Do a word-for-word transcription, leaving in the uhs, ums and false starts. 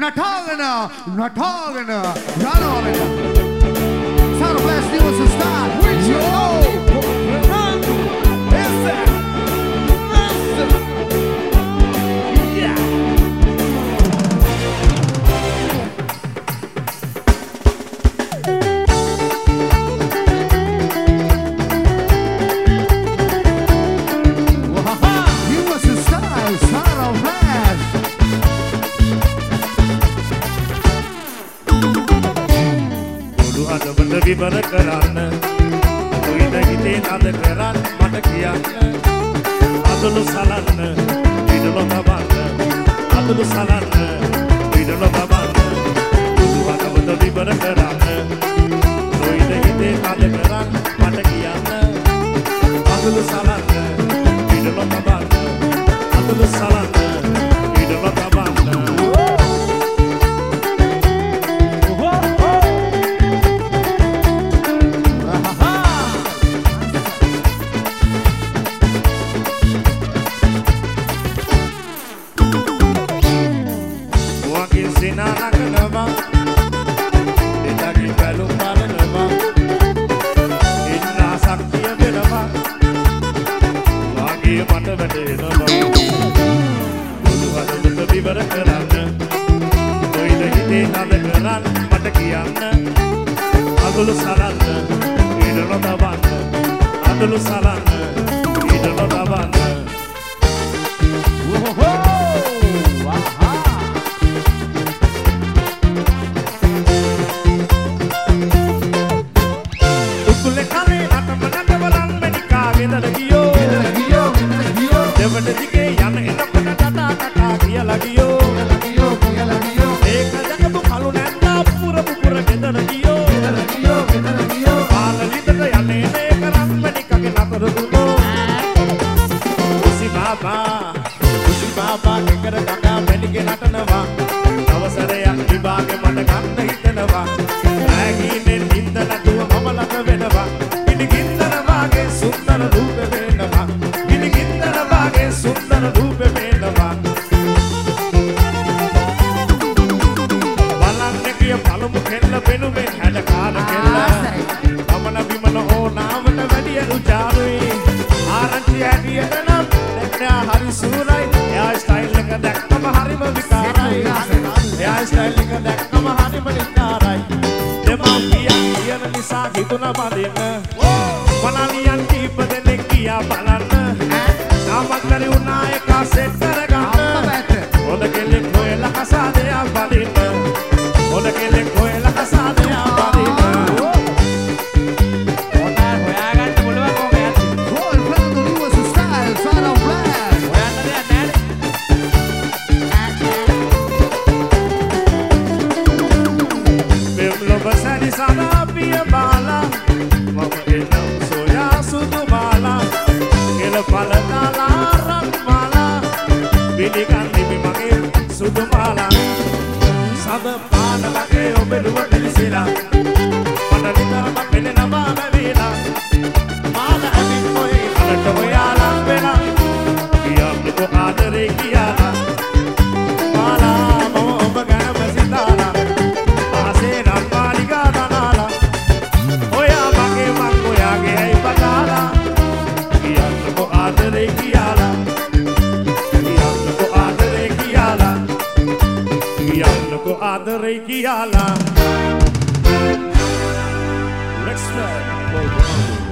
නටාගෙන නටාගෙන යනවලට Sound of Blast News to start. Yo! Run! Is that? Yeah! You was the style, Sound of Blast. අදවල විවර කරන්න කොයිද හිතේ නද කරන්න මට කියන්න අදලු සලන්න විඩලො තබන්න අදලු සලන්න විඩලො තබන්න අදවල විවර කරන්න කොයිද හිතේ නද කරන්න මට කියන්න අදලු සලන්න විඩලො තබන්න අදලු සලන්න විඩලො තබන්න නගනවා එතකින් බැලුම් බලනවා ඉන්න ශක්තිය වෙනවා වාගේ මට වැටෙනවා බුදු හදවත විවර කරන්න කොයිද හිතේ නද කරන්න මට කියන්න අදලු සලන්න ඊඩලො තබන්න අදලු සලන්න ඊඩලො තබන්න දිගේ යන එනකොට කතා කතා කියලා ගියෝ ගියෝ කියලා ගියෝ ඒක දැකපු කලු නැන්දා පුර පුර ගෙදර ගියෝ ගෙදර ගියෝ ගෙදර ගියෝ පාලලිතට යන්නේ නේ කරම්මණි කගේ නතර දුනෝ කුසි බාබා කුසි බාබා ගෙකර කකා මෙලිගේ නටනවා අවසරයක් විභාගෙ මට ගන්න හිතනවා ඈගිනේ නින්ද නැතුව මම ළඟ වෙනවා ඉනි ගින්දර වාගේ සුන්දර රූප වෙනවා ඉනි ගින්දර වාගේ සුන්දර රූප වෙනවා බලන්නේ කිය පළමු කෙල්ල වෙනුමේ හැඩ කාල කෙල්ල ගමන විමන ඕනාවට වැඩි උචාරුයි ආරංචි ඇටියට නම් දැක්නා හරි සූරයි එයා ස්ටයිල් එක දැක්කම හරිම විකාරයි එයා ස්ටයිල් එක දැක්කම හරිම විකාරයි දෙමාපියන් කියන නිසා හිතුණ බඳින්න මනලියන් කීප දෙනෙක් ගියා බලන්න නාමකරි උනා එක සෙට් කරගන්න හොඳ කෙල්ලෙක් හොයලා කසාදයක් බඳින්න හොඳ කෙල්ලෙක් හොයලා කසාදයක් බඳින්න හොඳයි හොයාගන්න පුළුවන් කොහොමද Roll from the Lewis style, Sound of Blast. හොයන්න දෙයක් නැහැ මෙම්ලොබ සැරි සදා පිය බාලා මම එනම් සොයා සුදු බාලා කෙල පල දාලා රන් මාලා පිළිගන්නේ මගේ සුදු මාලා සද පාන ලගේ ඔබලුව පිළිසිලා මට නිතරම පෙනෙනවා බැවිලා මාල ඇවිත් මොයි අරට ඔයාලා වෙලා කියන්නකො ආදරේ කියලා මාලා මම ඔබ ගැන බසිතාලා ආසේ නම් මාලිගා දනාලා ඔයා මගේ මං ඔයාගේ ඇයි පතාලා කියන්නකො ආදරේ කියලා කියන්නකො ආදරේ කියලා කියන්නකො ආදරේ කියලා Respect.